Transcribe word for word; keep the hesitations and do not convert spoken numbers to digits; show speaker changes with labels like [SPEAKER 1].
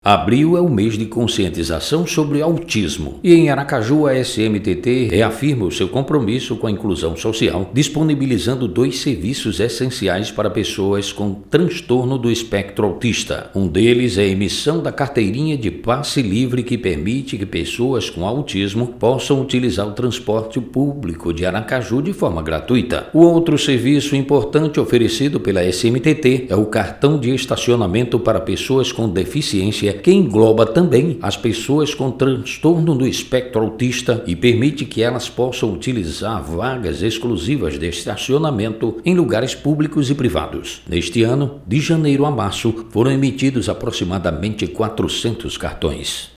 [SPEAKER 1] Abril é o mês de conscientização sobre autismo e em Aracaju a S M T T reafirma o seu compromisso com a inclusão social, disponibilizando dois serviços essenciais para pessoas com transtorno do espectro autista. Um deles é a emissão da carteirinha de passe livre que permite que pessoas com autismo possam utilizar o transporte público de Aracaju de forma gratuita. O outro serviço importante oferecido pela S M T T é o cartão de estacionamento para pessoas com deficiência, que engloba também as pessoas com transtorno do espectro autista e permite que elas possam utilizar vagas exclusivas de estacionamento em lugares públicos e privados. Neste ano, de janeiro a março, foram emitidos aproximadamente quatrocentos cartões.